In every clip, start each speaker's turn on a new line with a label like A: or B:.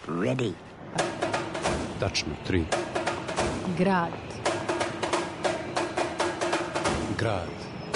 A: Ready.
B: Tačno, 3.
C: Grad.
B: Grad.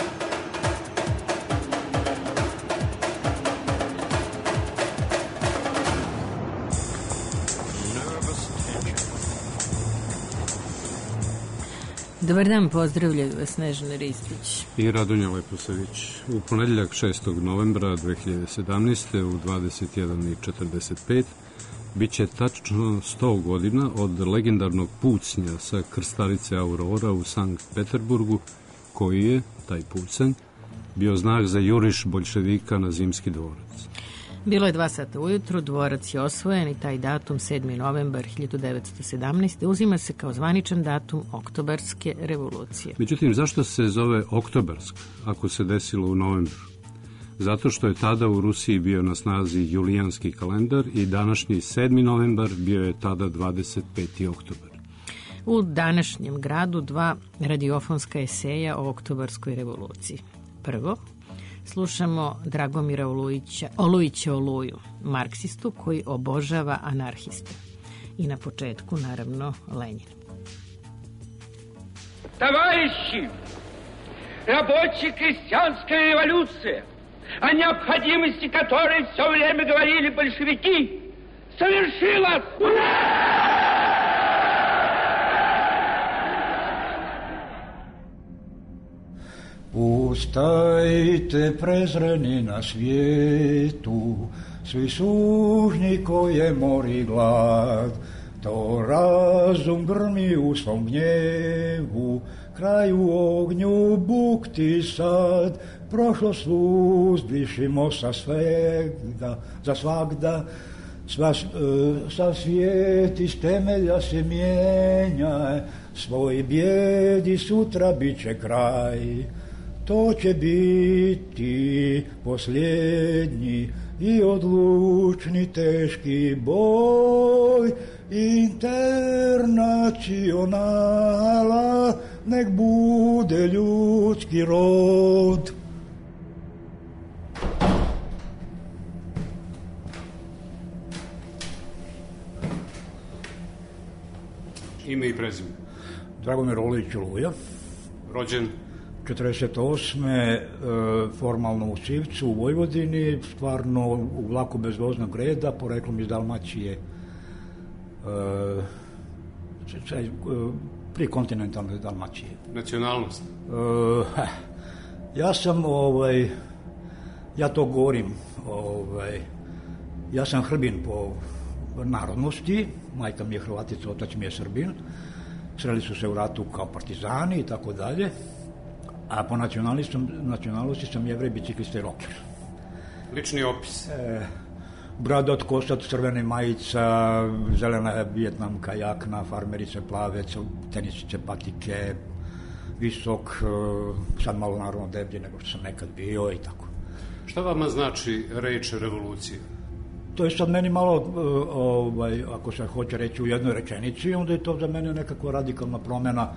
C: Dobar dan, pozdravljaju vas Snežana Ristić
B: i Radonja Leposavić. U ponedeljak 6. novembra 2017. u 21:45 biće tačno 100 godina od legendarnog pucnja sa krstarice Aurora u Sankt Peterburgu, koji je, taj pucanj, bio znak za juriš boljševika na Zimski dvorac.
C: Bilo je 2 sata ujutru, dvorac je osvojen i taj datum, 7. novembar 1917. uzima se kao zvaničan datum Oktobarske revolucije.
B: Međutim, zašto se zove Oktobarska ako se desilo u novembru? Zato što je tada u Rusiji bio na snazi julijanski kalendar i današnji 7. novembar bio je tada 25. oktobar.
C: U današnjem gradu 2 radiofonska eseja o Oktobarskoj revoluciji. Prvo, slušamo Dragomira Olujića Oluju, marksistu koji obožava anarhiste. I na početku, naravno, Lenin.
D: Товарищи, рабоче-крестьянская революция, о необходимости которой все время говорили большевики, совершилась!
E: Ustajte prezreni na svijetu, svi sužnji koje mori glad, to razum grmi u svom gnjevu, kraju ognju bukti sad, prošlost uzdvišimo sa svegda, za svagda, sa svijet iz temelja se mijenja, svoj bijedi sutra bit će kraj. To će biti posljednji i odlučni teški boj, internacionala, nek bude ljudski rod.
B: Ime i prezime?
E: Dragomir Olujić Oluja.
B: Rođen?
E: 48. Formalno u Sivcu u Vojvodini, stvarno u vlaku bez voznog reda, poreklom iz Dalmacije, prije kontinentalne Dalmacije.
B: Nacionalnost?
E: Ja sam, ja to govorim, ja sam Hrbin po narodnosti, majka mi je Hrvatica, otac mi je Srbin, sreli su se u ratu kao partizani i tako dalje. A po nacionalnosti sam Jevrej, biciklista i roker.
B: Lični opis?
E: Bradat, kosac, crvene majica, zelena vijetnamka jakna, farmerice plave, tenisice, patike, visok, sad malo naravno deblji nego što sam nekad bio i tako.
B: Šta vama znači reč revolucije?
E: To je sad meni malo, ako se hoće reći u jednoj rečenici, onda je to za mene nekakva radikalna promjena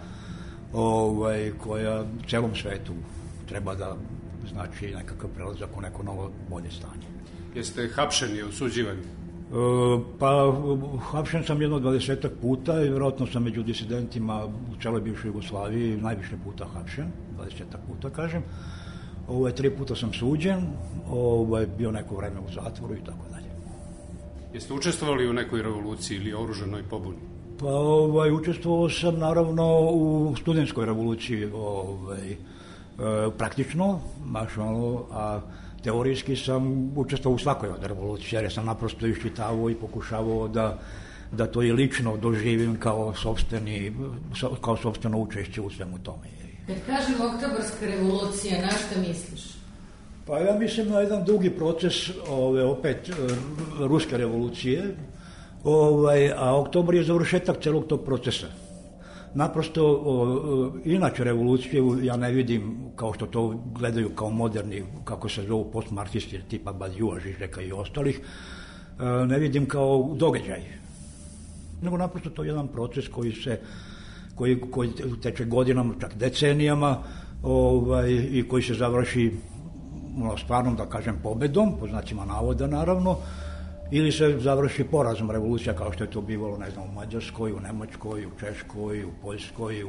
E: koja celom svetu treba da znači nekakav prelazak u neko novo bolje stanje.
B: Jeste hapšeni, osuđivani?
E: Pa hapšen sam jedno 20 puta i vjerojatno sam među disidentima u celoj bivšoj Jugoslaviji najviše puta hapšen, 20 puta kažem. 3 puta sam suđen, bio neko vreme u zatvoru i tako dalje.
B: Jeste učestvovali u nekoj revoluciji ili oružanoj pobuni?
E: Pa učestvovao sam naravno u studentskoj revoluciji, praktično, baš malo, a teorijski sam učestvovao u svakoj od revolucije, jer sam naprosto iščitavao i pokušavao da to i lično doživim kao sopstveno učešće u svemu tome.
C: Kad kažem Oktobarska revolucija, na šta misliš?
E: Pa ja mislim na jedan dugi proces opet ruske revolucije, a oktobar je završetak celog tog procesa. Naprosto, inače revoluciju ja ne vidim kao što to gledaju kao moderni, kako se zovu postmarksisti tipa Badiou, Žižeka i ostalih, ne vidim kao događaj. Nego naprosto to je jedan proces koji teče godinama, čak decenijama, i koji se završi stvarno, da kažem, pobedom, po znacima navoda naravno, ili se završi porazom revolucija, kao što je to bivalo, ne znam, u Mađarskoj, u Nemačkoj, u Češkoj, u Poljskoj,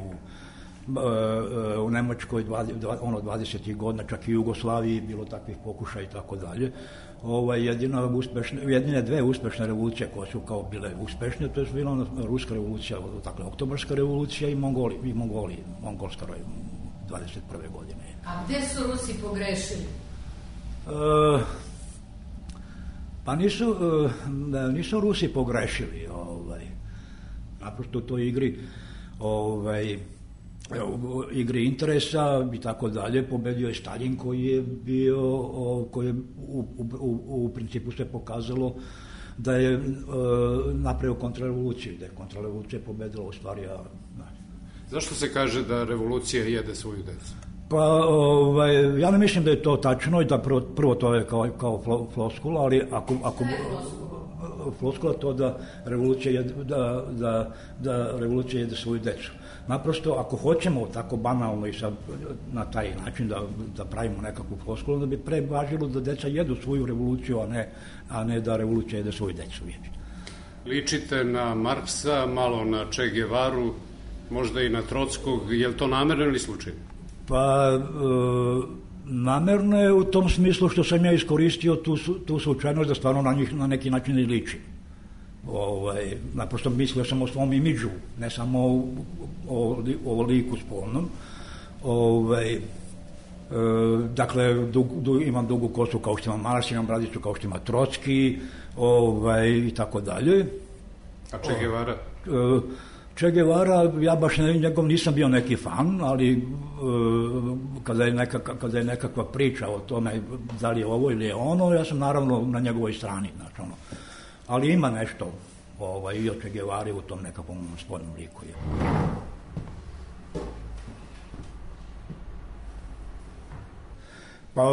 E: u Nemačkoj 20. godina, čak i u Jugoslaviji bilo takvih pokušaja i tako dalje. Jedine dve uspešne revolucije koje su kao bile uspešne, to je bila Ruska revolucija, dakle Oktobarska revolucija i Mongolska 21. godine.
C: A gde su Rusi pogrešili?
E: Pa nisu Rusi pogrešili, naprosto u toj igri interesa i tako dalje, pobedio je Stalin koji je u principu se pokazalo da je napravio kontrarevoluciju, da je kontrarevolucija pobedila u stvari.
B: Zašto se kaže da revolucija jede svoju decu?
E: Pa, ja ne mislim da je to tačno i da prvo to je kao floskula, ali ako floskula to da revolucija jede svoju decu. Naprosto, ako hoćemo tako banalno i na taj način da pravimo nekakvu floskulu, da bi pre važilo da deca jedu svoju revoluciju, a ne da revolucija jede svoju decu.
B: Ličite na Marksa, malo na Che Guevaru, možda i na Trockog, je li to namerno ili slučajno?
E: Pa, namerno je u tom smislu što sam ja iskoristio tu slučajnost da stvarno na njih na neki način i ličim. Naprosto mislio sam o svom imidžu, ne samo o liku spolnom. Dakle, imam dugu kosu kao što ima Marks, imam bradicu kao što ima Trocki, i tako dalje.
B: A Che Guevara?
E: Che Guevara, ja baš njegov nisam bio neki fan, ali kada je nekakva priča o tome da li je ovo ili je ono, ja sam naravno na njegovoj strani, znači ali ima nešto i o Che Guevari u tom nekakvom spoljnom liku. Pa,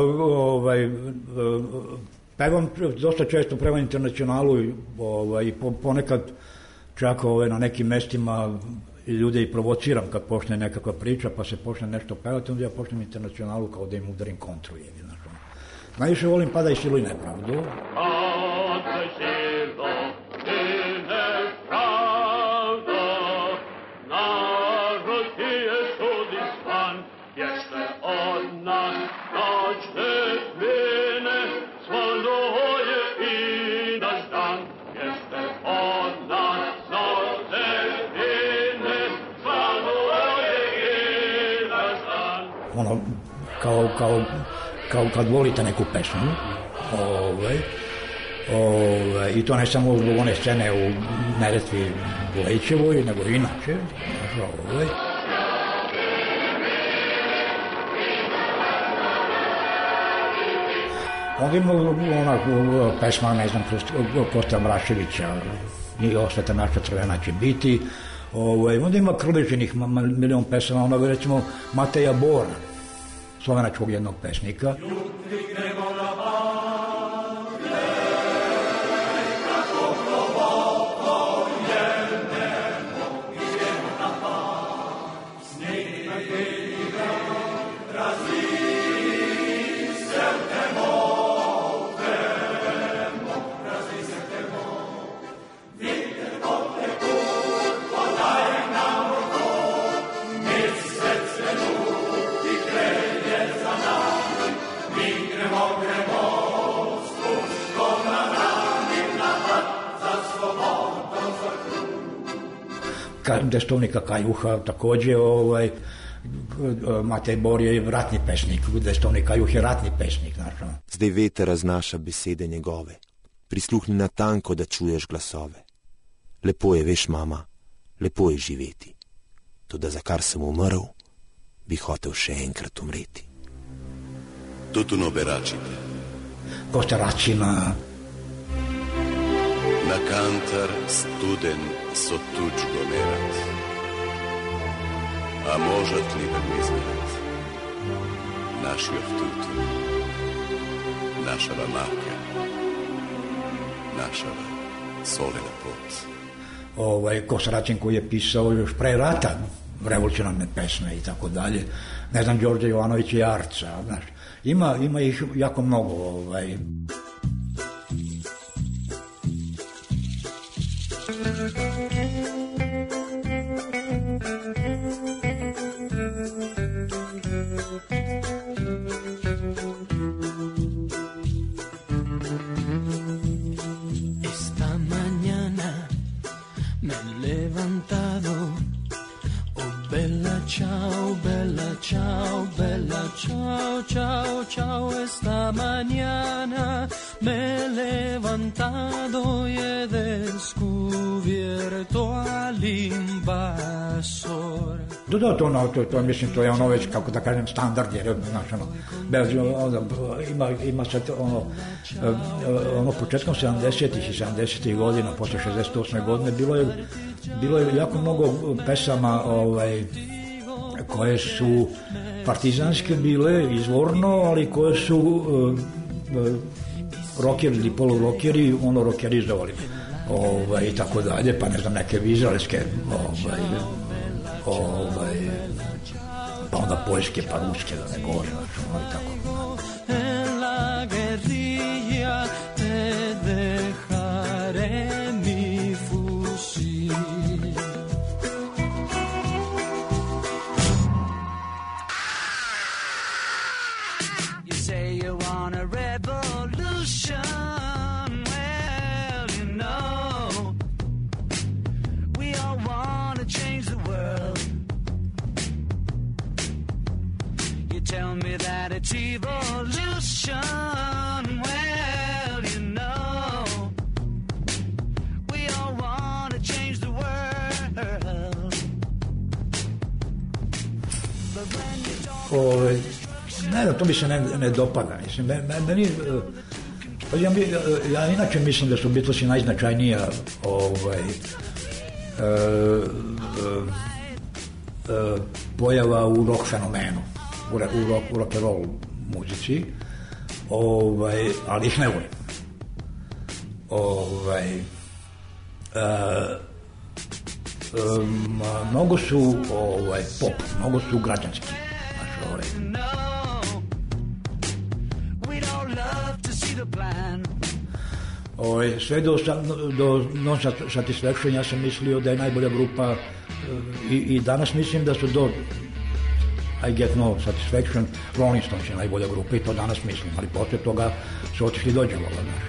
E: dosta često pevam Internacionalu i ponekad čak na nekim mestima ljude i provociram kad počne nekakva priča, pa se počne nešto pevati, onda ja počnem Internacionalu kao da im udarim kontru. Najviše volim Pada i silu i nepravdu. Kao kad volite neku pesmu, i to ne samo zbog one scene u Neretvi Bulećevoj, nego inače. Onda ima ona pesma, ne znam, Kosta Mraševića i Ostata naša crvena će biti. Onda ima Krležinih milion pesama, ono recimo Mateja Bora, slovenačkog jednog pesnika. Destovnika Kajuha takođe, Matej Bor je ratni pesnik, Destovnik Kajuh je ratni pesnik.
A: Zdaj veter raznaša besede njegove, prisluhni na tanko, da čuješ glasove. Lepo je, veš, mama, lepo je živeti, toda za kar sem umrl, bi hotel še enkrat umreti.
F: Tutuno Beračite.
E: Kosta Racina.
F: Na kantar studen so tučgo merat, a možat li da mi izmerat naši ohtutu, našava maka, našava solena pot.
E: Kosta Racin koji je pisao još pre rata revolucionarne pesme i tako dalje, ne znam, Đorđe Jovanović i Arca, znaš, ima ih jako mnogo.
G: Ciao, ciao, ciao, esta mañana me he levantado y he descubierto al invasor.
E: To mislim, to je ono već, kako da kažem, standard, jer, znaš, ima sad, početkom 70-ih i 70-ih godina, posle 68. godine, bilo je jako mnogo pesama, koje su partizanske bile izvorno, ali koje su rokeri ili polurokeri rokerizovali i tako dalje, pa ne znam, neke izraelske pa onda poljske, pa ruske, da ne govorim, i tako.
G: La guerrilla te dejaré mi fusil. Tell me that it's evolution. Well, you know, we all want to change the world. But when you talk...
E: Ne, to mi se ne dopada. Mislim, meni... Ja inače mislim da su Beatlesi najznačajnija pojava u rock fenomenu. U rock and roll muzici, ali ih ne volim. Mnogo su pop, mnogo su građanski. Sve do Non-Satisfaction ja sam mislio da je najbolja grupa i danas mislim da su do I Get No Satisfaction, Rolling Stones je najbolja grupa i to danas mislim, ali posle toga su otišli do đavola, znaš.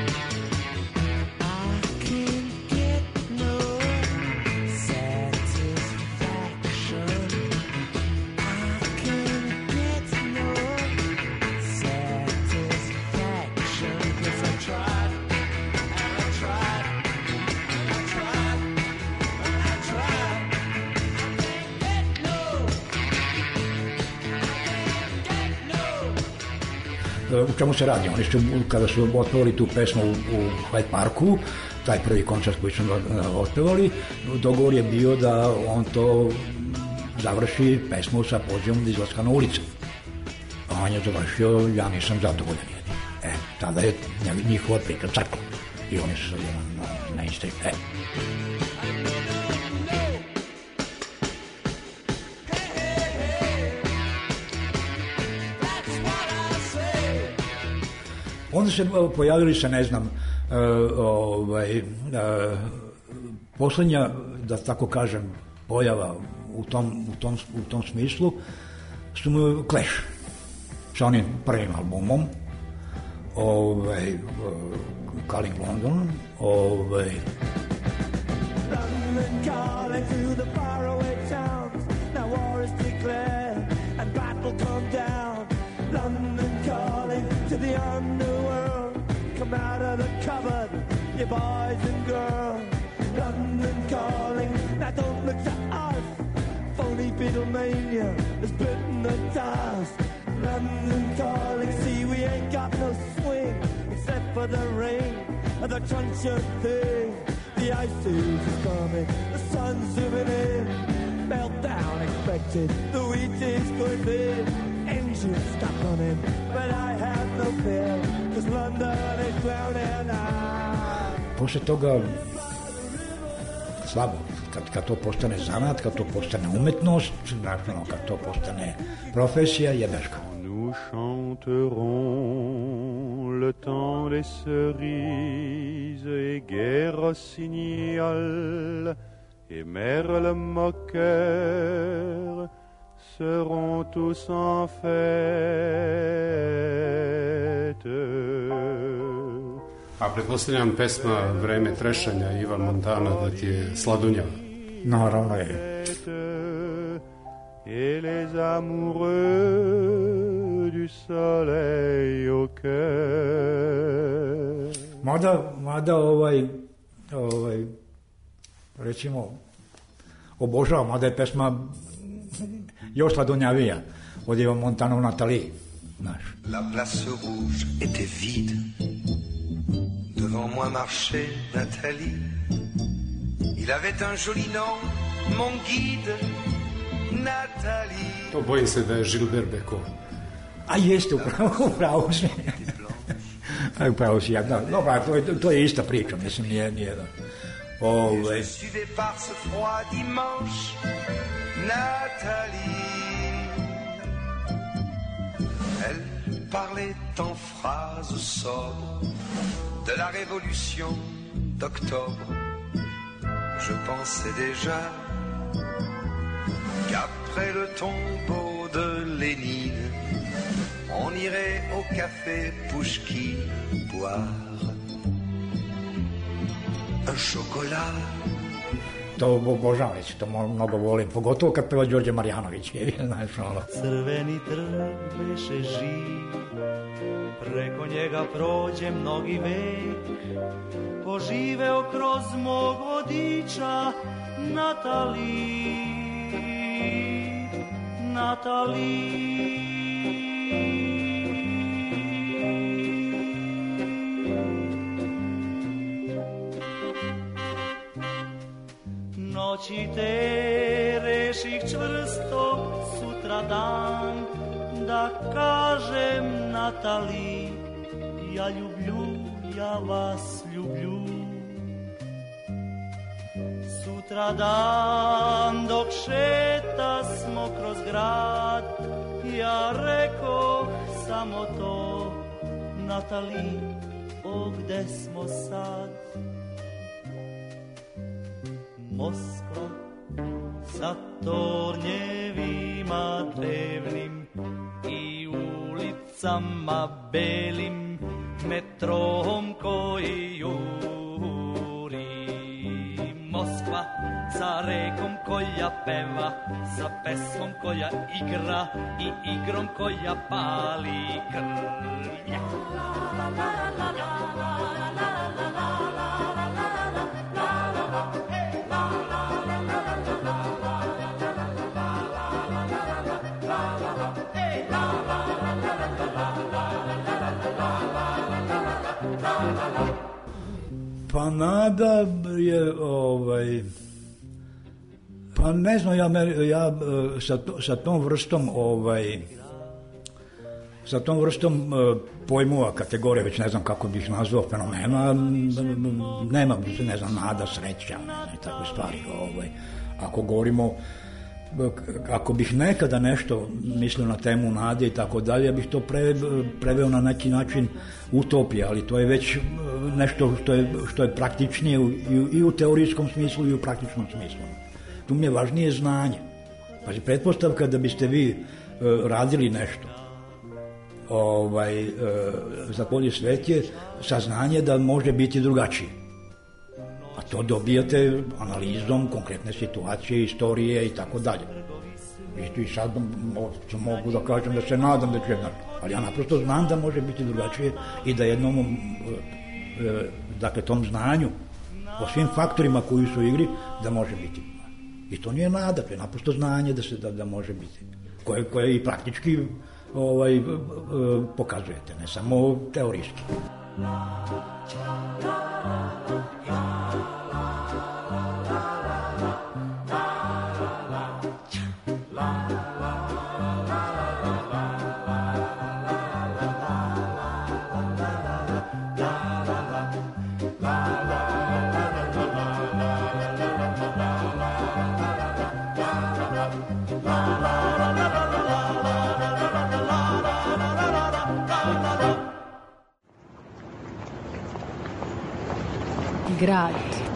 E: U čemu se radi? Oni su, kada su otpevali tu pesmu u Hyde Parku, taj prvi koncert koji su otpevali, dogovor je bio da on to završi pesmu sa pozivom da izlaska na ulicu. A on je završio, ja nisam zadovoljan jedin. Tada je njihova priča crkla. I oni su na Instagram. Onda se pojavili se, ne znam, poslednja, da tako kažem, pojava u tom smislu su mu Clash sa onim prvim albumom Calling London.
G: London calling through the faraway towns. Now war is declared and battle come down. London calling to the underworld. Come out of the cupboard, you boys and girls. London calling, now don't look to us. Phony Beatlemania has bitten the dust. London calling, see we ain't got no swing except for the rain and the crunch thing. The ice age is coming, the sun's zooming in. Meltdown expected, the wheat is going big. Engines stop running, but I have no fear, cause London is drowning out.
E: Posle toga slabo, kad to postane zanat, kad to postane umetnost, kad to postane profesija, je beška.
F: Nous chanterons
H: le temps des cerises et gai rossignol et merle moqueur seront tous en fête.
B: A pretpostavljam pesma Vreme trešanja Ivan Montana da ti je sladunjava.
E: Naravno je.
H: Et les amoureux du soleil au cœur.
E: Mada recimo obožavam, mada je pesma još sladunjavija od Ivan Montana u Nataliji.
I: La place rouge était vide. Devant moi marchait Nathalie. Il avait un joli nom, mon guide, Nathalie.
B: To bojim se da je Gilbert Bécaud.
E: A jeste, upravo si. Upravo si, dobra, to je ista priča, mislim, nije da.
I: Je suivais par ce froid dimanche, Nathalie. Elle parlait en phrases sobres de la révolution d'octobre. Je pensais déjà qu'après le tombeau de Lénine, on irait au café Pouchkine boire un chocolat.
E: To obožavam, to mnogo volim, pogotovo kad peva Đorđe Marjanović, znaš ono.
G: Crveni trg beše živ, preko njega prođe mnogi vek, poživeo kroz mog vodiča Nataliji, Nataliji. Noći te reših čvrsto sutra dan da kažem Natali, ja ljublju, ja vas ljublju. Sutra dan dok šeta smo kroz grad, ja rekoh samo to, Natali, o gde smo sad? Moskva sa tornjevima drevnim i ulicama belim, metrom koji juri. Moskva sa rekom koja peva, sa pesmom koja igra i igrom koja pali krv.
E: Pa nada je, pa ne znam, ja sa tom vrstom pojmova, kategorije, već ne znam kako bih nazvao, fenomena, nemam, ne znam, nada, sreća, ne takve stvari. Ako govorimo, ako bih nekada nešto mislio na temu nade i tako dalje, ja bih to preveo na neki način utopija, ali to je već nešto što je praktičnije i u teorijskom smislu i u praktičnom smislu. Tu mi je važnije znanje. Pazi, pretpostavka da biste vi radili nešto za bolji svet je saznanje da može biti drugačije. A to dobijate analizom konkretne situacije, istorije i tako dalje. I sad mogu da kažem da se nadam da će jednako, ali ja naprosto znam da može biti drugačije i da jednom, dakle, tom znanju o svim faktorima koji su u igri, da može biti. I to nije nada, to je naprosto znanje da može biti, koje i praktički pokazujete, ne samo teorijski.
C: grad.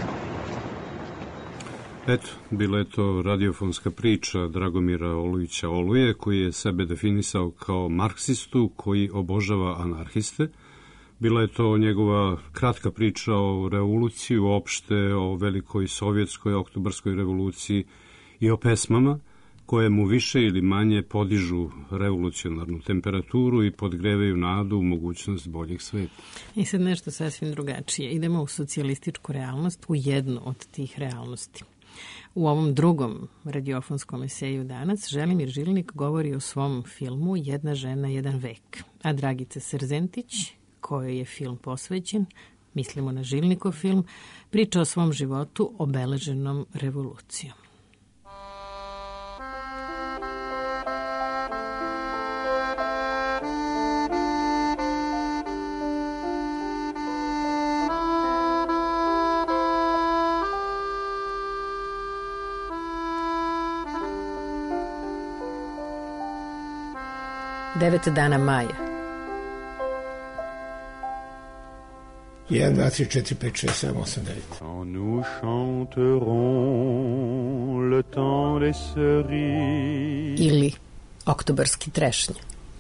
B: Eto, bila je to radiofonska priča Dragomira Olujića Oluje, koji je sebe definisao kao marksistu koji obožava anarhiste. Bila je to njegova kratka priča o revoluciji, uopšte o velikoj sovjetskoj oktobarskoj revoluciji i o pesmama koje mu više ili manje podižu revolucionarnu temperaturu i podgrevaju nadu u mogućnost boljeg sveta.
C: I sad nešto sasvim drugačije. Idemo u socijalističku realnost, u jednu od tih realnosti. U ovom drugom radiofonskom eseju danas Želimir Žilnik govori o svom filmu Jedna žena, jedan vek. A Dragica Serzentić, kojoj je film posvećen, mislimo na Žilnikov film, priča o svom životu obeleženom revolucijom. Devet dana maja.
J: 1, 2, 3, 4, 5, 6, 7, 8, 9.
H: Quand nous chanterons le temps des cerises.
C: Ili oktobarski trešnje.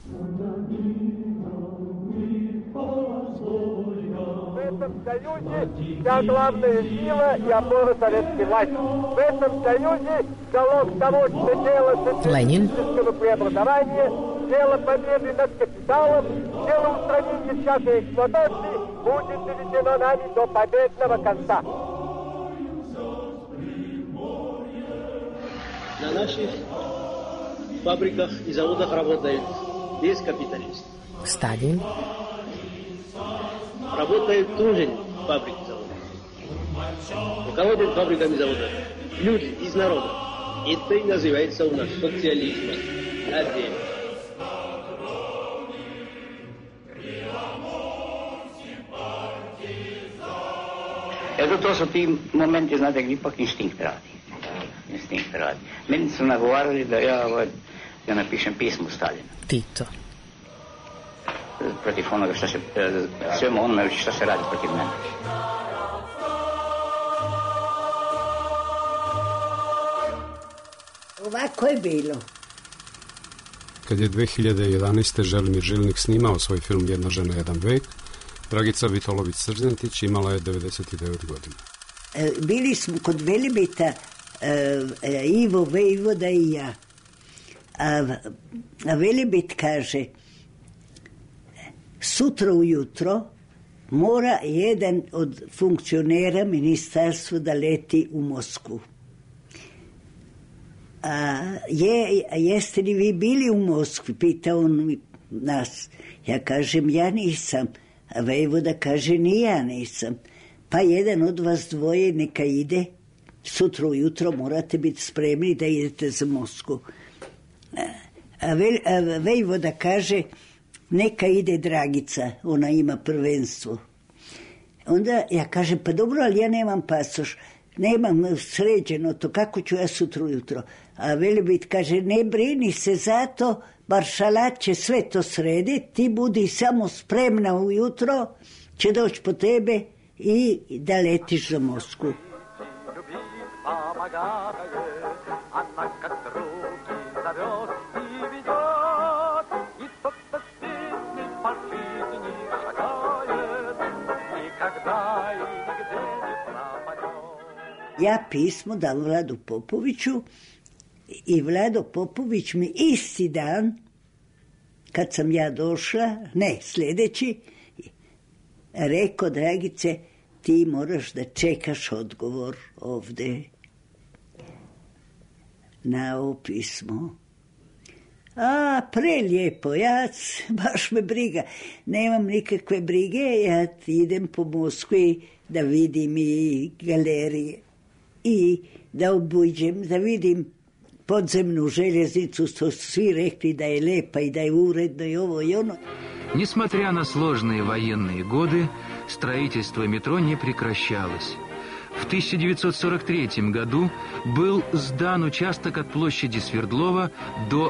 K: Вся главная сила и опора советской власти. В этом союзе залог того, что дело социалистического преобразования, дело победы над капиталом, дело устранения всякой эксплуатации будет доведено нами до победного конца.
L: На наших фабриках и заводах работают без капиталистов.
C: Сталин.
L: Работают тоже фабрики и заводы. Руководят фабриками и заводами люди из народа. Это и называется у нас социализмом. Отдельно.
M: Ето to su ti momenti, znate, gdje ipak instinkt radi. Instinkt radi. Meni su nagovarali da ja napišem pismo Stalinu.
C: Tito.
M: Protiv onoga što se, svemu onome što se radi protiv mene.
N: Ovako je bilo.
B: Kad je 2011. Želimir Žilnik snimao svoj film Jedna žena, jedan vek, Dragica Vitolović-Serzentić imala je 99 godina.
N: Bili smo kod Velibita, Ivo, Vejvoda i ja. A Velibit kaže, sutra ujutro mora jedan od funkcionera ministarstva da leti u Moskvu. Jeste li vi bili u Moskvi? Pita on nas. Ja kažem, ja nisam. A Vejvoda kaže, ni ja nisam. Pa jedan od vas dvoje neka ide. Sutra ujutro morate biti spremni da idete za Moskvu. A Vejvoda kaže, neka ide Dragica, ona ima prvenstvo. Onda ja kažem, pa dobro, ali ja nemam pasoš, nemam sređeno to, kako ću ja sutra ujutro? A Velibit kaže, ne brini se zato, maršalat će sve to srediti, ti budi samo spremna ujutro, će doći po tebe i da letiš za Moskvu. Ja pismo dam Vladu Popoviću i Vlado Popović mi isti dan, kad sam ja došla, ne, sljedeći, rekao, Dragice, ti moraš da čekaš odgovor ovde na ovo pismo. A, prelijepo, ja baš me briga, nemam nikakve brige, ja idem po Moskvi da vidim i galerije i da obuđem, da vidim podzemnu željeznicu, što su svi rekli da je lepa i da je uredno i ovo i ono.
O: Несмотря на сложные военные годы, строительство метро не прекращалось. В 1943 году был сдан участок от площади Свердлова до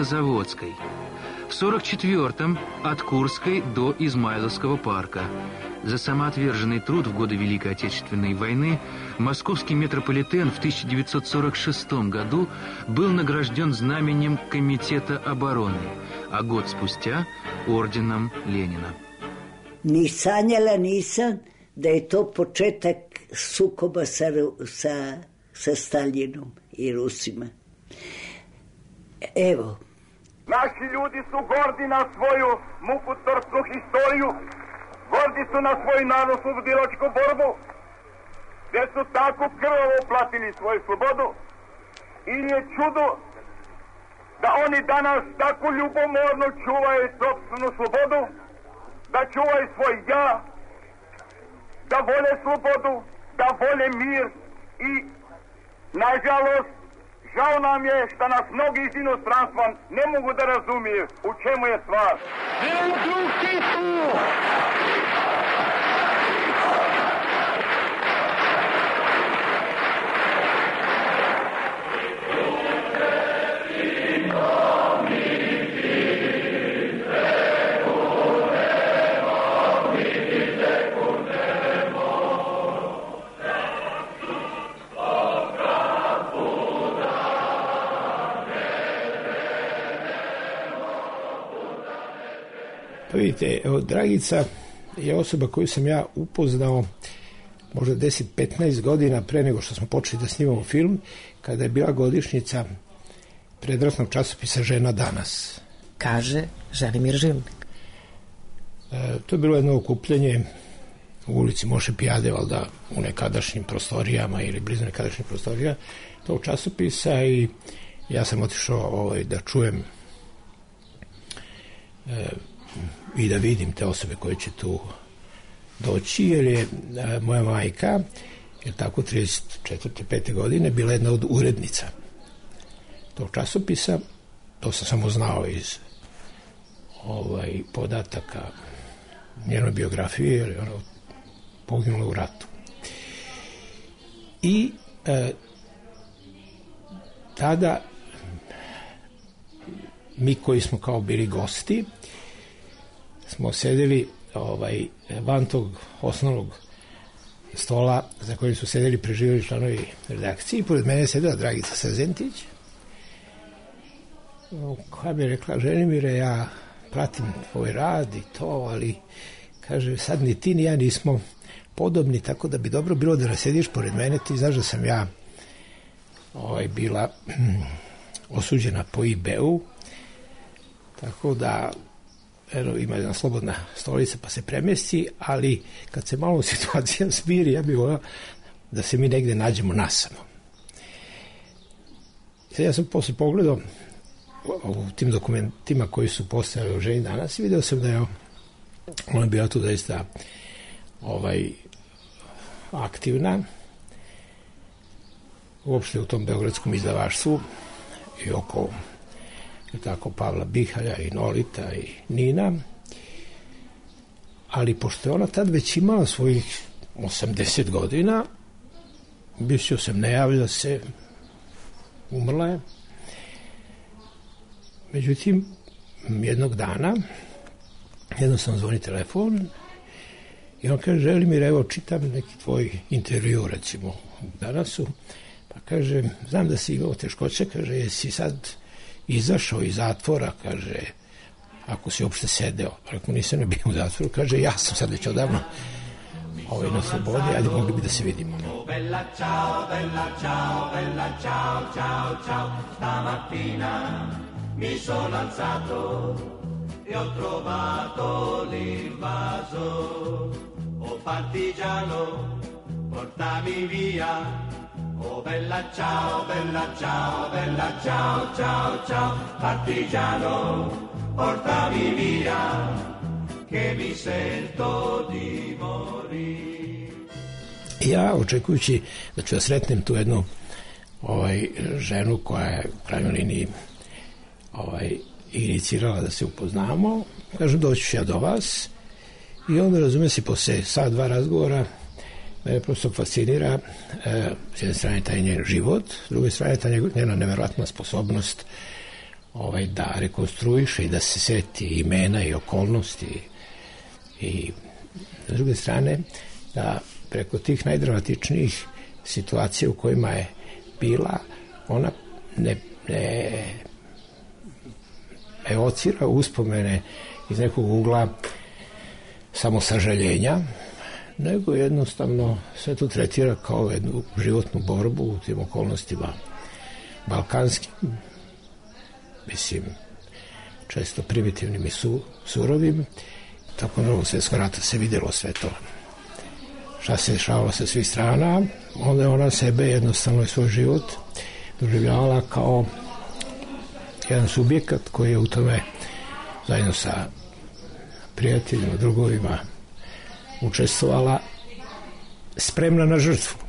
O: Автозаводской. В 1944 от Курской до Измайловского парка. За самоотверженный труд в годы Великой Отечественной войны московский метрополитен в 1946 году был награжден знаменем Комитета обороны, а год спустя орденом Ленина.
N: Ni sanjala nisam da je to početak sukoba sa Staljinom i Rusima. Evo.
P: Naši ljudi su gordi na svoju mukotrpnu historiju, gordi su na svoju narodno-oslobodilačku borbu, gdje su tako krvavo platili svoju slobodu. Ili je čudo da oni danas tako ljubomorno čuvaju sopstvenu slobodu, da čuvaju svoj ja, da vole slobodu, da vole mir i, nažalost, žao nam je što nas mnogi iz inostranstva ne mogu da razumiju u čemu je stvar. Evo drug Titu!
J: Pa vidite, evo, Dragica je osoba koju sam ja upoznao možda 10-15 godina pre nego što smo počeli da snimamo film, kada je bila godišnjica predratnog časopisa Žena danas.
C: Kaže Želimir Žilnik.
J: To je bilo jedno okupljanje u ulici Moše Pijade, valjda u nekadašnjim prostorijama ili blizu nekadašnjih prostorija tog časopisa, i ja sam otišao da čujem i da vidim te osobe koje će tu doći, jer je moja majka, jer tako 34. 5. godine, bila jedna od urednica tog časopisa. To sam samo znao iz podataka njenoj biografije, jer je ona poginula u ratu. I tada mi koji smo kao bili gosti smo sedeli van tog osnovnog stola za kojim su sedeli preživjeli članovi redakcije, i pored mene je sedela Dragica Sazentić, koja mi je rekla: Želimire, ja pratim tvoj rad i to, ali kaže, sad ni ti ni ja nismo podobni, tako da bi dobro bilo da sediš pored mene. Ti znaš da sam ja bila osuđena po IB-u, tako da ima jedna slobodna stolica pa se premesti, ali kad se malo situacija smiri, ja bih volio da se mi negde nađemo nasamo. Sad ja sam posle pogledao u tim dokumentima koji su postojali u Ženi danas i video sam da je ona bila tu zaista aktivna uopšte u tom beogradskom izdavaštvu i oko tako Pavla Bihalja i Nolita i Nina, ali pošto je ona tad već imala svojih 80 godina, mislio sam, ne javlja se, umrla je. Međutim, jednog dana jednostavno zvoni telefon i on kaže: Želimir, evo, čitam neki tvoj intervju, recimo, Danasu, pa kaže, znam da si imao teškoće, kaže, jesi sad izašao iz zatvora, kaže, ako si uopšte sedeo. Ako nisam ne bio u zatvoru, kaže, ja sam sad već odavno na slobodi, ali mogli bi da se vidimo.
G: Bella ciao, bella ciao, bella ciao, ciao, ciao. Stamattina mi sono alzato e ho trovato l'invaso. Oh partigiano, portami via. Oh bella ciao, bella ciao, bella ciao, ciao, ciao. Partigiano, portami via, che mi sento di morire.
J: Ja, očekujući da ću da sretnem tu jednu ženu koja je u krajnjoj liniji inicirala da se upoznamo, kažem, doći ću ja do vas, i onda, razume se, posle sat, dva razgovora mene prosto fascinira s jedne strane taj njen život, s druge strane ta njena neverovatna sposobnost da rekonstruiše i da se seti imena i okolnosti i S druge strane, da preko tih najdramatičnijih situacija u kojima je bila, ona ne evocira uspomene iz nekog ugla samosažaljenja, nego jednostavno sve to tretira kao jednu životnu borbu u tim okolnostima balkanskim, mislim, često primitivnim i surovim. Tako na Drugog svjetskog rata se vidjelo sve to. Šta se dešavalo sa svih strana, onda je ona sebe jednostavno i svoj život doživljavala kao jedan subjekat koji je u tome zajedno sa prijateljima, drugovima učestvovala, spremna na žrtvu.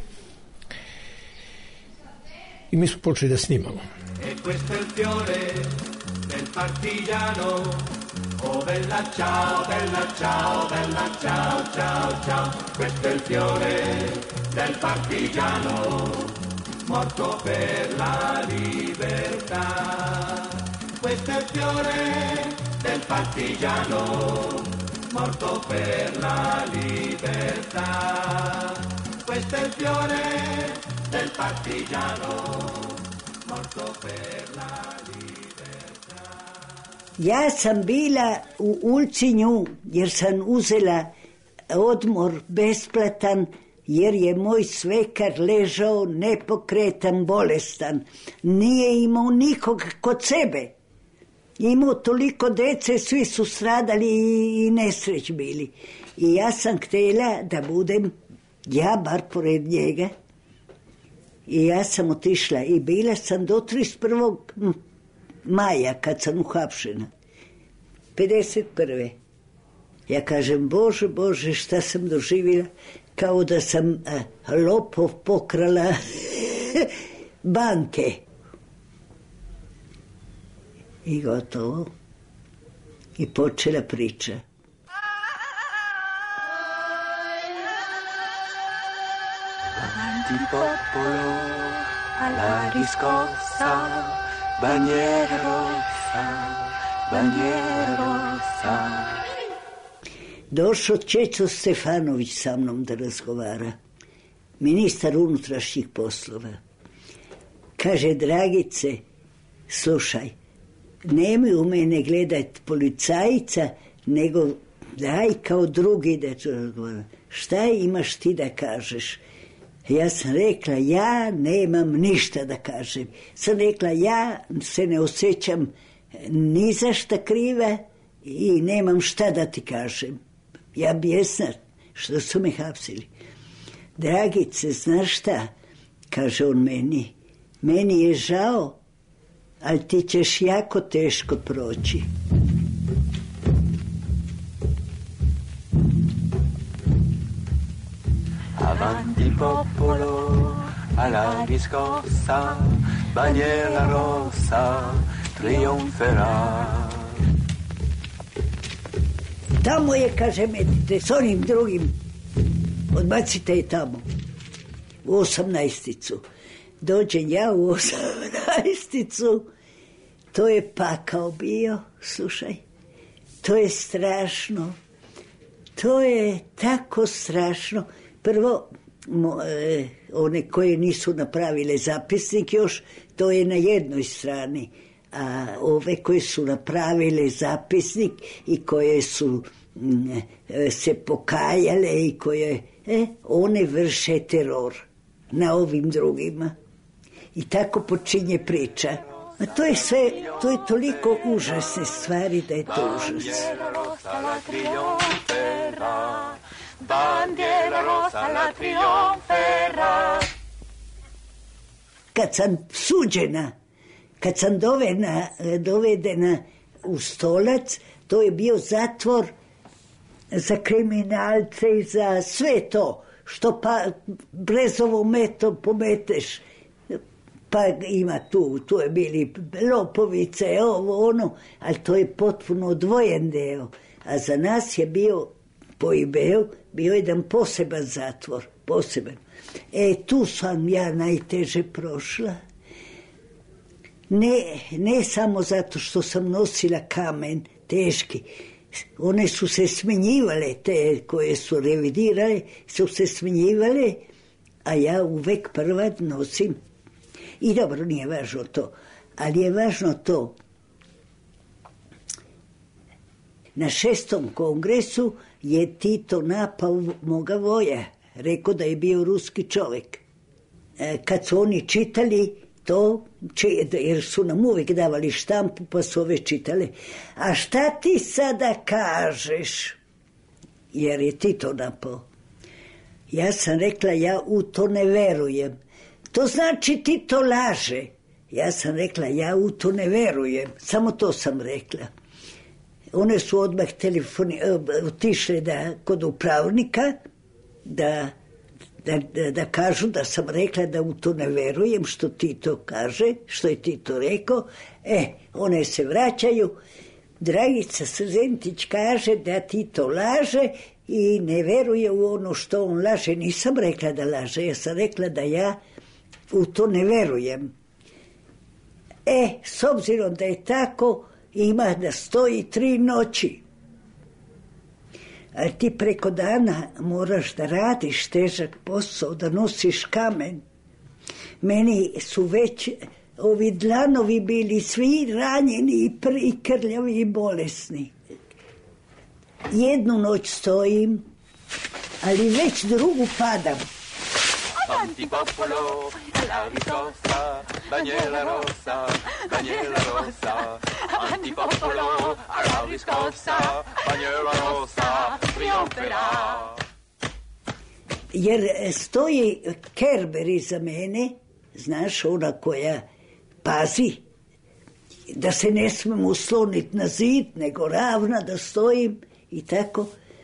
J: I mi smo počeli da snimamo.
G: E questo è il fiore del partigiano. Oh bella ciao, bella ciao, bella ciao, ciao, ciao. Questo è il fiore del partigiano, morto per la libertà. Questo è il fiore del partigiano, morto per la libertà. Questo è il fiore del partigiano, morto per la libertà.
N: Ja sam bila u Ulcinju jer sam uzela odmor besplatan jer je moj svekar ležao nepokretan, bolestan. Nije imao nikog kod sebe. Imao toliko dece, svi su stradali i nesreć bili. I ja sam htjela da budem ja bar pored njega. I ja sam otišla i bila sam do 31. maja kad sam uhapšena. 51. Ja kažem, Bože, Bože, šta sam doživjela, kao da sam lopov pokrala banke. I gotovo. I počela priča.
G: Avanti popolo, alla riscossa, bandiera rossa, bandiera rossa.
N: Došao Čećo Stefanović sa mnom da razgovara, ministar unutrašnjih poslova. Kaže, Dragice, slušaj, nemoj u mene gledat policajica, nego daj kao drugi da ću razgovarat. Šta imaš ti da kažeš? Ja sam rekla, ja nemam ništa da kažem. Sam rekla, ja se ne osjećam ni za šta kriva i nemam šta da ti kažem. Ja bijesna što su me hapsili. Dragice, znaš šta? Kaže on meni. Meni je žao, ali ti ćeš jako teško proći.
G: Avanti popolo, alla riscossa, bandiera rossa, trionferà.
N: Tamo je, kaže, metite s onim drugim, odbacite je tamo, u 18. Dođem ja u 18. To je pakao bio, slušaj, to je strašno, to je tako strašno. Prvo, one koje nisu napravile zapisnik još, to je na jednoj strani, a ove koje su napravile zapisnik i koje su se pokajale i koje, one vrše teror na ovim drugima. I tako počinje priča. A to je sve, to je toliko užasne stvari da je to užas.
G: Bandiera rossa la trionfera.
N: Kad sam suđena, kad sam dovedena u Stolac, to je bio zatvor za kriminalce i za sve to, što pa brezovom metom pometeš. Pa ima tu je bili lopovice, ovo, ono, ali to je potpuno odvojen deo. A za nas je bio po IB-u bio jedan poseban zatvor, poseban. Tu sam ja najteže prošla. Ne samo zato što sam nosila kamen teški, one su se smenjivale, te koje su revidirale, su se smenjivale, a ja uvek prva nosim. I dobro, nije važno to, ali je važno to. Na 6. kongresu je Tito napao moga voja, rekao da je bio ruski čovjek. Kad su oni čitali to, jer su nam uvijek davali štampu, pa su ove čitale. A šta ti sada kažeš? Jer je Tito napao. Ja sam rekla, ja u to ne verujem. To znači Tito laže. Ja sam rekla, ja u to ne verujem. Samo to sam rekla. One su odmah otišle kod upravnika da kažu da sam rekla da u to ne verujem što Tito kaže, što je Tito rekao. One se vraćaju. Dragica Srđentić kaže da Tito laže i ne veruje u ono što on laže. Nisam rekla da laže, ja sam rekla da ja u to ne verujem. S obzirom da je tako, ima da stoji 3 noći. Ali ti preko dana moraš da radiš težak posao, da nosiš kamen. Meni su već ovi dlanovi bili svi ranjeni i krljavi i bolesni. 1 noć stojim, ali već drugu padam.
Q: Antipopolo, la riscossa, Daniela Rossa, Daniela Rossa. Antipopolo, la riscossa, Daniela Rossa, trionferà.
N: Jer stoji Kerber iza mene, znaš, ona koja pazi da se ne smem usloniti na zid, nego ravna da stojim i tako.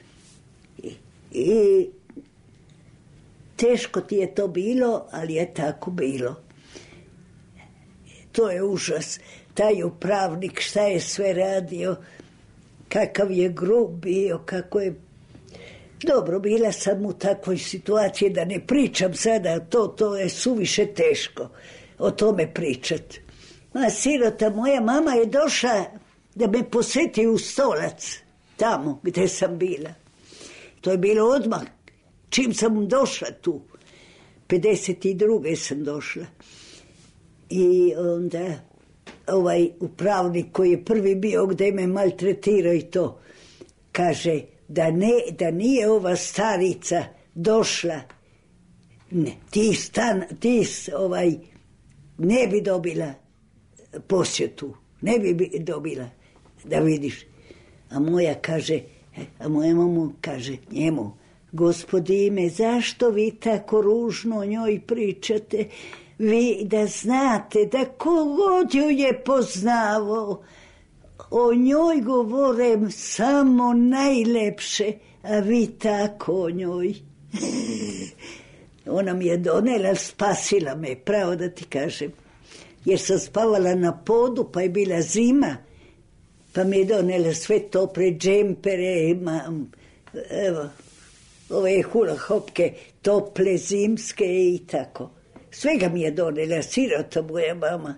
N: I teško ti je to bilo, ali je tako bilo. To je užas. Taj upravnik šta je sve radio, kakav je grub bio, kako je... Dobro, bila sam u takvoj situaciji da ne pričam sada, to je suviše teško o tome pričat. Sirota, moja mama je došla da me posjeti u Stolac, tamo gdje sam bila. To je bilo odmah. Čim sam došla tu, 52. sam došla. I onda ovaj upravnik koji je prvi bio gdje me maltretirao i to, kaže da nije ova starica došla, ne bi dobila posjetu, ne bi dobila da vidiš. A moja mama kaže njemu, Gospodine, zašto vi tako ružno o njoj pričate? Vi da znate da kogod ju je poznavao, o njoj govorem samo najlepše, a vi tako o njoj. Ona mi je donela, spasila me, pravo da ti kažem. Jer sam spavala na podu, pa je bila zima, pa mi je donela sve tople džempere, evo, ove hula hopke, tople, zimske i tako. Svega mi je donela, sirota moja mama.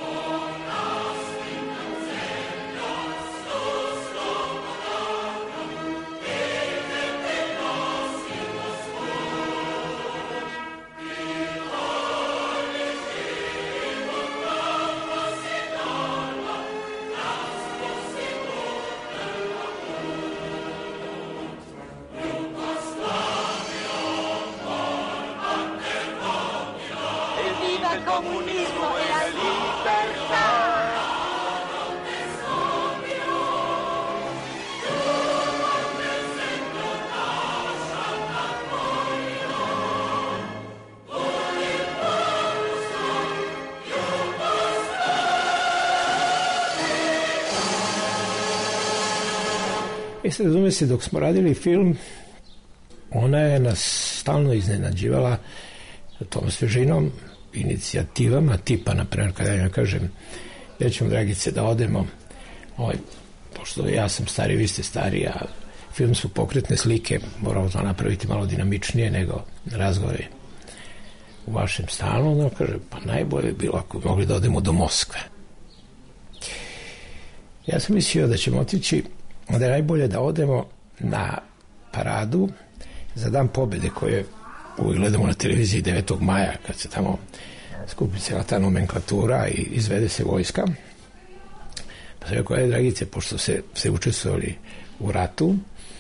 J: Razume se, dok smo radili film, ona je nas stalno iznenađivala tom svežinom, inicijativama, tipa, naprimjer, kada ja kažem, ja ćemo, Dragice, da odemo, pošto ja sam stari, vi ste stari, a film su pokretne slike, moramo to napraviti malo dinamičnije nego razgovore u vašem stanu, onda kaže, pa najbolje bi bilo ako bi mogli da odemo do Moskve. Ja sam mislio da ćemo otići onda je najbolje da odemo na paradu za Dan pobjede koje uvijek gledamo na televiziji 9. maja kad se tamo skupi cijela ta nomenklatura i izvede se vojska. Pa sam rekao, Dragice, pošto se učestvovali u ratu,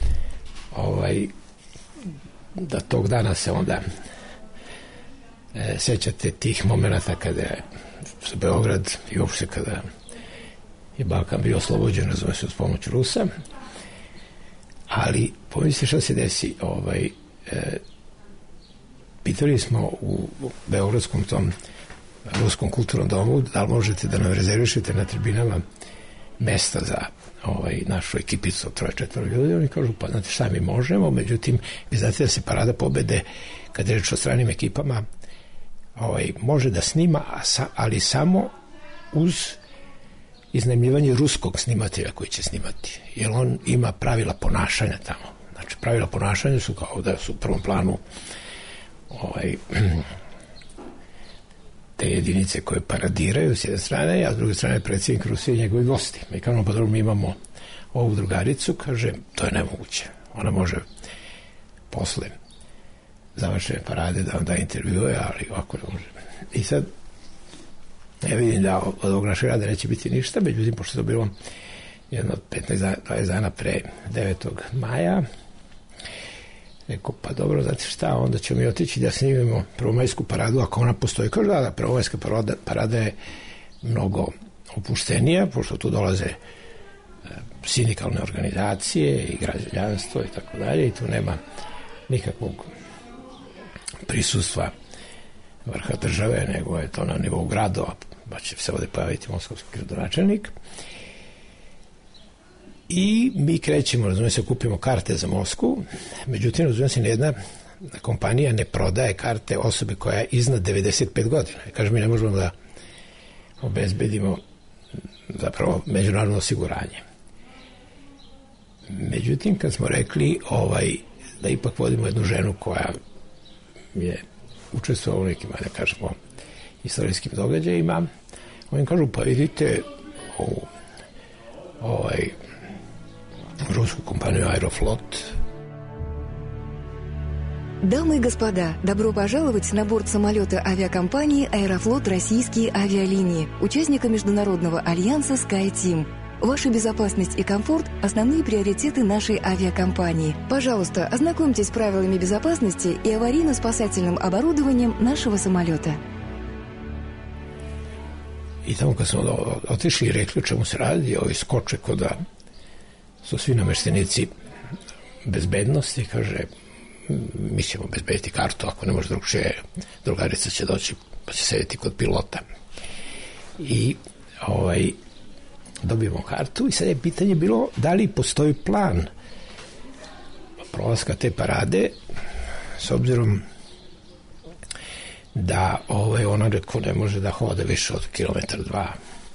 J: da tog dana se onda sećate tih momenta kada je Beograd i uopšte kada je Balkan bio oslobođen, razume se, uz pomoć Rusa. Ali pomisli šta se desi. Pitali smo u beogradskom tom Ruskom kulturnom domu da li možete da nam rezervišete na tribinama mesta za našu ekipicu od 3-4 ljudi. Oni kažu, pa znate šta, mi možemo, međutim, vi znate da se Parada pobede, kad je reč o stranim ekipama, može da snima, ali samo uz iznajmljivanje ruskog snimatelja koji će snimati, jer on ima pravila ponašanja tamo. Znači, pravila ponašanja su kao da su u prvom planu te jedinice koje paradiraju s jedne strane, a s druge strane predsjednik Rusije i njegovi gosti. Mi kažemo, pa dobro, mi imamo ovu drugaricu, kaže, to je nemoguće. Ona može posle završene parade da vam da intervjue, ali ovako ne može. I sad, ja vidim da od ovog našeg rada neće biti ništa, međutim, pošto je to bilo jedno od 15-20 dana pre 9. maja, rekao, pa dobro, znate šta, onda ćemo mi otići da snimimo prvomajsku paradu, ako ona postoji. Kao da, prvomajska parada je mnogo opuštenija, pošto tu dolaze sindikalne organizacije i građanstvo i tako dalje, i tu nema nikakvog prisustva vrha države, nego je to na nivou gradova, pa će se ovde pojaviti moskovski gradonačelnik. I mi krećemo, razumijem se, kupimo karte za Moskvu, međutim, razumijem se, nijedna kompanija ne prodaje karte osobe koja je iznad 95 godina. Kaže, mi ne možemo da obezbedimo zapravo međunarodno osiguranje. Međutim, kad smo rekli da ipak vodimo jednu ženu koja je učestvovala u nekim, da kažemo, istorijskim događajima, oni kažu, pa vidite u русскую компанию «Аэрофлот».
R: Дамы и господа, добро пожаловать на борт самолета авиакомпании «Аэрофлот. Российские авиалинии», участника международного альянса SkyTeam. Ваша безопасность и комфорт – основные приоритеты нашей авиакомпании. Пожалуйста, ознакомьтесь с правилами безопасности и аварийно-спасательным оборудованием нашего самолета.
J: I tamo kad smo otišli i rekli o čemu se radi, skoče kod da su svi nameštenici bezbednosti, kaže, mi ćemo bezbediti kartu, ako ne može drugčije, drugarica će doći pa će sedeti kod pilota. I dobijemo kartu i sad je pitanje bilo da li postoji plan prolaska te parade, s obzirom da ona rekao ne može da hoda više od 1,2 kilometra.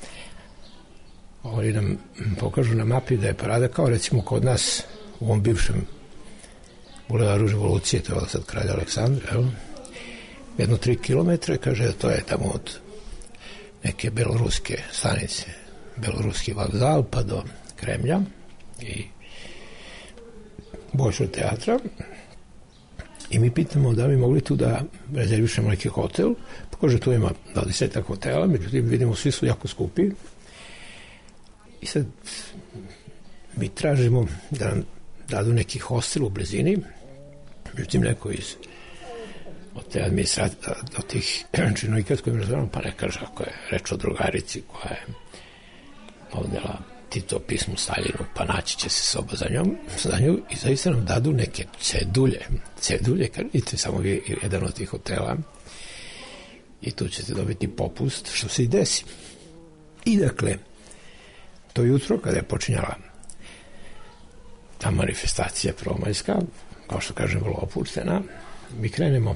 J: Oni nam pokažu na mapi da je parada kao recimo kod nas u ovom bivšem bulevaru Revolucije, to je sad Kralja Aleksandra, jedno 3 kilometre, kaže da to je tamo od neke beloruske stanice, beloruski vokzal pa do Kremlja i Bolšoj teatra. I mi pitamo da bi mogli tu da rezervišemo neki hotel, pa kaže tu ima 20 hotela, međutim vidimo svi su jako skupi. I sad mi tražimo da nam dadu neki hostel u blizini, međutim neko od te administracije, od tih činovnika s kojim razgovaramo, pa ne kaže ako je reč o drugarici koja je odnela Tito pismu Staljinu, pa naći će se soba za nju i zaista nam dadu neke cedulje, idite samo vi jedan od tih hotela i tu ćete dobiti popust, što se i desi. I dakle, to jutro kada je počinjala ta manifestacija prvomajska, kao što kažem, vrlo opuštena, mi krenemo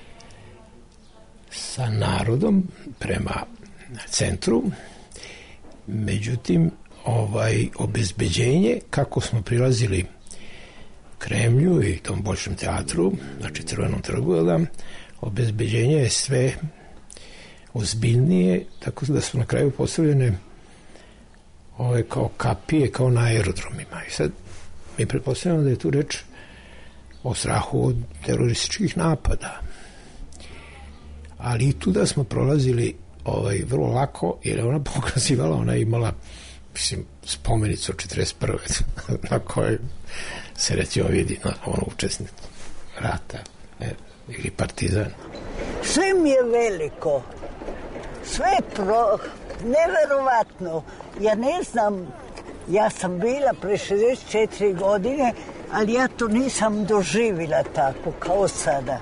J: sa narodom prema centru, međutim, obezbeđenje, kako smo prilazili Kremlju i tom Bolšem teatru, znači Crvenom trgu, obezbeđenje je sve ozbiljnije, tako da su na kraju postavljene kao kapije, kao na aerodromima. I sad mi pretpostavljamo da je tu reč o strahu od terorističkih napada. Ali i tu da smo prolazili vrlo lako, jer je ona pokazivala, ona je imala, mislim, spomenicu 41. na kojoj se recimo vidi učesnik rata ili partizan.
N: Sve mi je veliko, sve neverovatno. Ja ne znam, ja sam bila pre 64 godine, ali ja to nisam doživjela tako kao sada.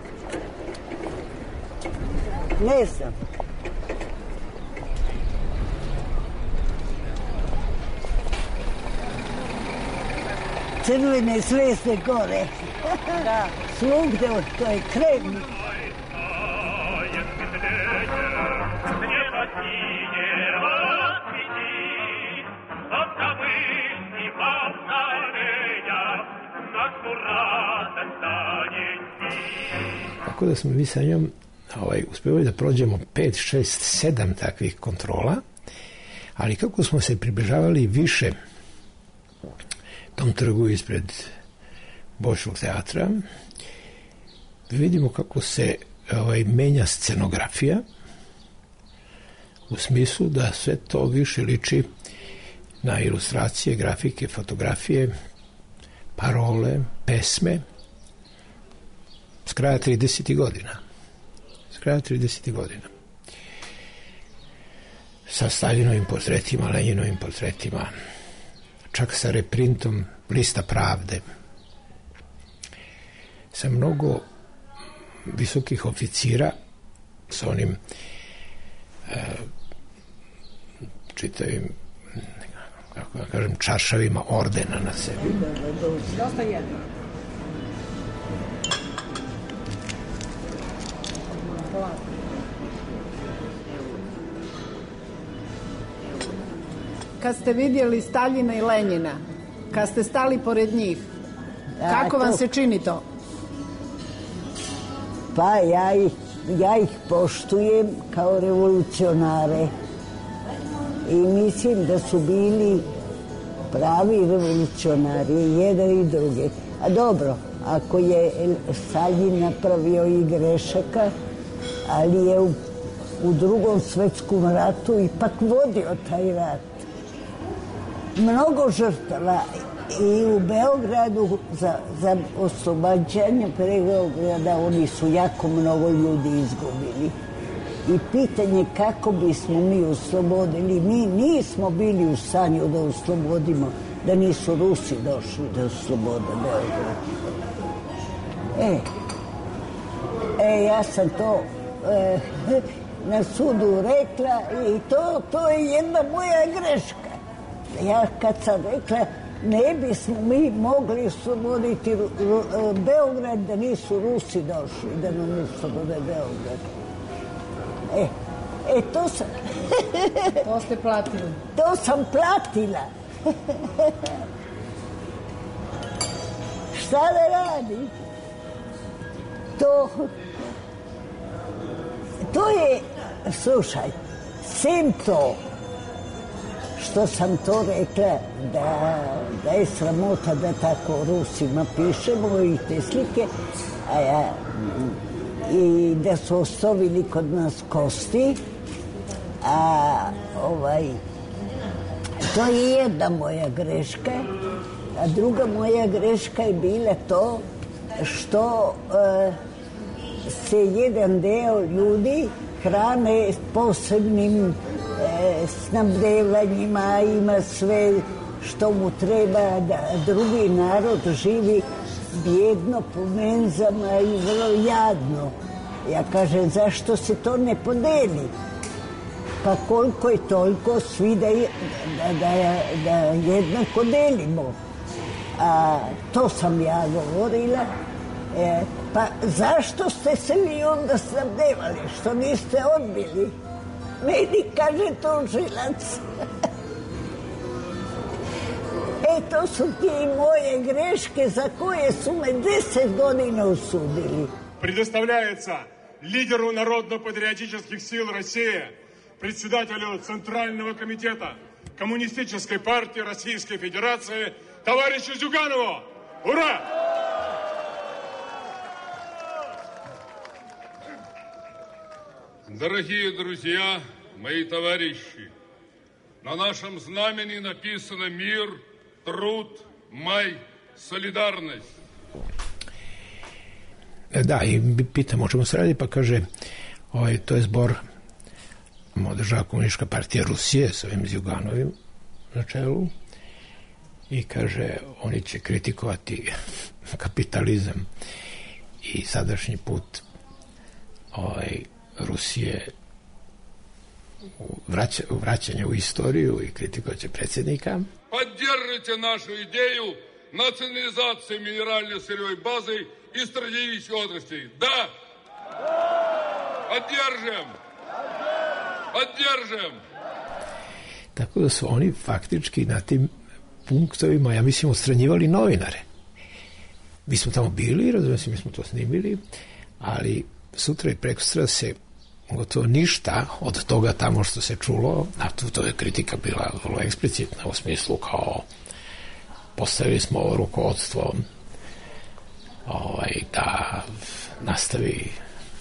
N: Ne znam. Crvene zvezde gore. Da. Svugde, to je Kremlj.
J: Tako da smo mi sa njom uspevali da prođemo 5, 6, 7 takvih kontrola, ali kako smo se približavali više tom trgu ispred Bolševog teatra, vidimo kako se menja scenografija, u smislu da sve to više liči na ilustracije, grafike, fotografije, parole, pesme s kraja 30. godina. Sa Stalinovim portretima, Leninovim portretima, čak sa reprintom Lista pravde, sa mnogo visokih oficira, sa onim čitavim, kako da kažem, čaršavima ordena na sebi.
S: Dosta jedno. Kad ste vidjeli Staljina i Lenjina, kad ste stali pored njih, kako vam se čini to?
N: Pa ja ih poštujem kao revolucionare i mislim da su bili pravi revolucionari, jedan i drugi. A dobro, ako je Staljin napravio i grešaka, ali je u Drugom svetskom ratu ipak vodio taj rat. Mnogo žrtava i u Beogradu za oslobađanje Beograda oni su jako mnogo ljudi izgubili. I pitanje kako bismo mi oslobodili, mi nismo bili u stanju da oslobodimo, da nisu Rusi došli da oslobode Beograd. Ja sam to na sudu rekla i to je jedna moja greška. Ja kad sam rekla ne bismo mi mogli osloboditi Beograd da nisu Rusi došli da nam oslobode Beograd. To sam...
S: To ste platili?
N: To sam platila. Šta da radim? To je, slušaj, sem to što sam to rekla da je sramota da tako Rusima pišemo i te slike, i da su ostavili kod nas kosti, to je jedna moja greška, a druga moja greška je bila to što se jedan deo ljudi hrane posebnim snabdevanjima, ima sve što mu treba, da drugi narod živi bjedno po menzama i vrlo jadno. Ja kažem, zašto se to ne podeli? Pa koliko je toliko, svi da jednako delimo. To sam ja govorila. Pa zašto ste se vi onda snabdevali? Što niste odbili? Meni kaže tužilac. To su ti moje greške za koje su me 10 godina osudili.
T: Предоставляется лидеру Народно-патриотических сил России, председателю Центрального комитета Коммунистической партии Российской Федерации товарищу Зюганову. Ура! Дорогие друзья, мои товарищи, на нашем знамени написано мир, труд, май, solidarnost.
J: Da, i pitamo o čemu se radi, pa kaže, to je zbor održava Komunistička partija Rusije s ovim Zjuganovim na čelu i kaže, oni će kritikovati kapitalizam i sadašnji put Rusije vraćanje u istoriju i kritikovat će predsjednika.
T: Поддержите нашу идею национализации минерально-сырьевой базы и стратегических отраслей. Да! Поддержим! Поддержим!
J: Tako da su oni faktički na tim punktovima, ja mislim, odstranjivali novinare. Mi smo tamo bili, mi smo to snimili, ali sutra i prekosutra se gotovo ništa od toga tamo što se čulo, a to je kritika bila vrlo eksplicitna u smislu kao postavili smo rukovodstvo da nastavi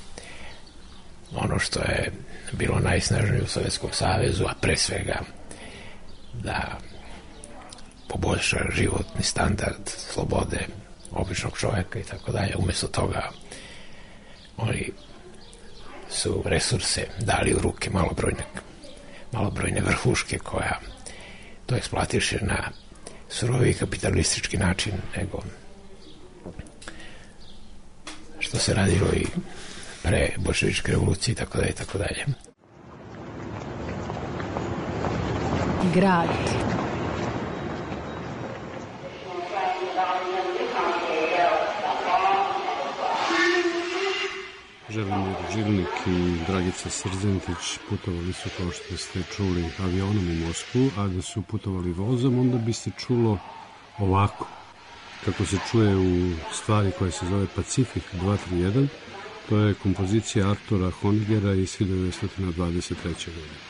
J: ono što je bilo najsnažnije u Sovjetskom savezu, a pre svega da poboljša životni standard, slobode običnog čovjeka i tako dalje. Umjesto toga oni su resurse dali u ruke malobrojne vrhuške koja to eksploatiše na surovi kapitalistički način nego što se radilo i pre boljševičke revolucije i tako dalje i tako dalje.
C: Grad.
B: Želimir Živnik i Dragica Srđentić putovali su, kao što ste čuli, avionom u Moskvu, a da su putovali vozom, onda bi se čulo ovako, kako se čuje u stvari koja se zove Pacifik 231, to je kompozicija Artura Honegera iz 1923. godine.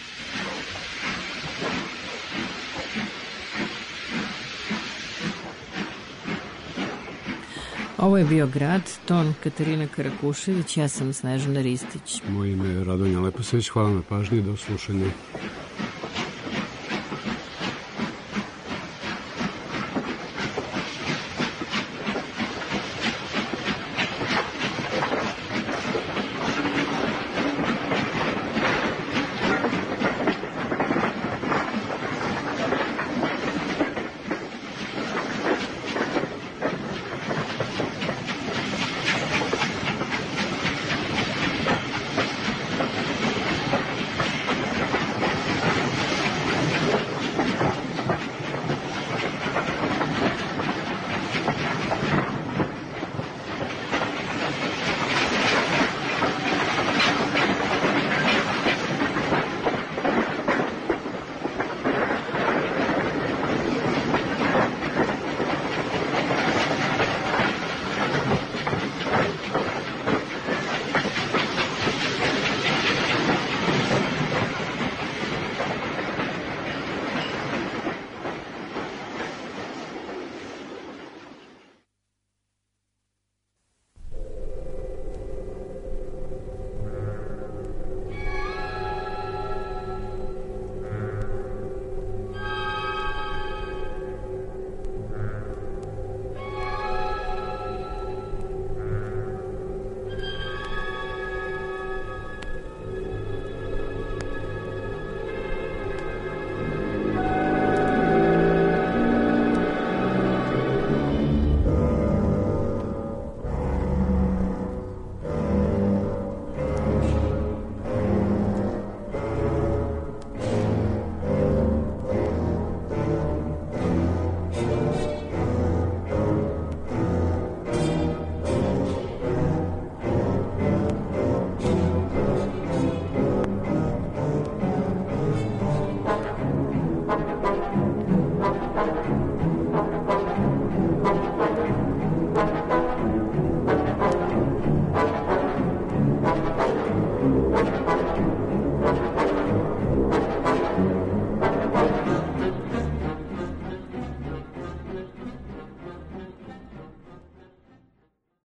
C: Ovo je bio Grad, ton Katarina Karakušević, ja sam Snežana Ristić.
B: Moje ime je Radonja Leposević, hvala na pažnji, do slušanja.